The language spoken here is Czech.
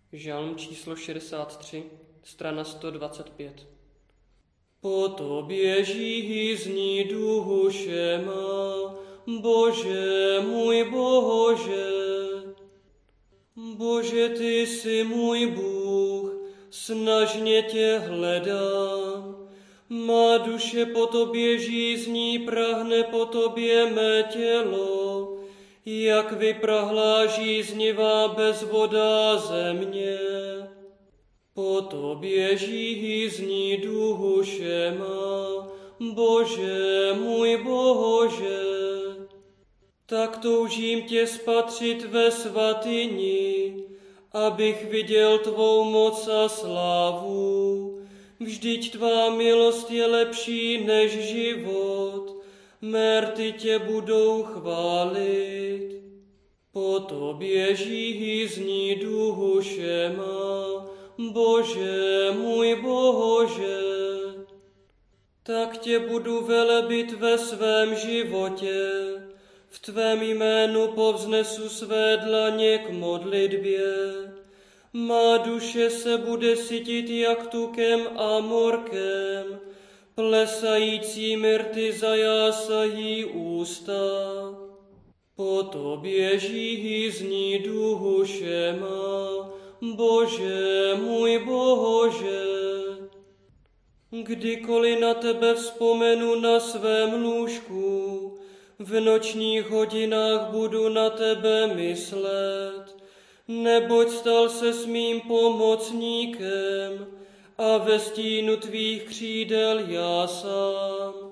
Žalm číslo 63, strana 125. Po tobě žízní duše má, Bože můj Bože. Bože, ty jsi můj Bůh, snažně tě hledám. Má duše po tobě žízní, prahne po tobě mé tělo, jak vyprahlá žíznivá bezvodná země. Po tobě žízní duše má, Bože můj Bože. Tak toužím tě spatřit ve svatyni, abych viděl tvou moc a slávu. Vždyť tvá milost je lepší než život, mé rty tě budou chválit. Po tobě žízní duše má, Bože můj Bože. Tak tě budu velebit ve svém životě, v tvém jménu povznesu své dlaně k modlitbě. Má duše se bude sytit jak tukem a morkem, plesajícími rty zajásají ústa. Po tobě žízní duše má, Bože můj Bože. Kdykoliv na tebe vzpomenu na svém lůžku, v nočních hodinách budu na tebe myslet, neboť stal se s mým pomocníkem a ve stínu tvých křídel já sám.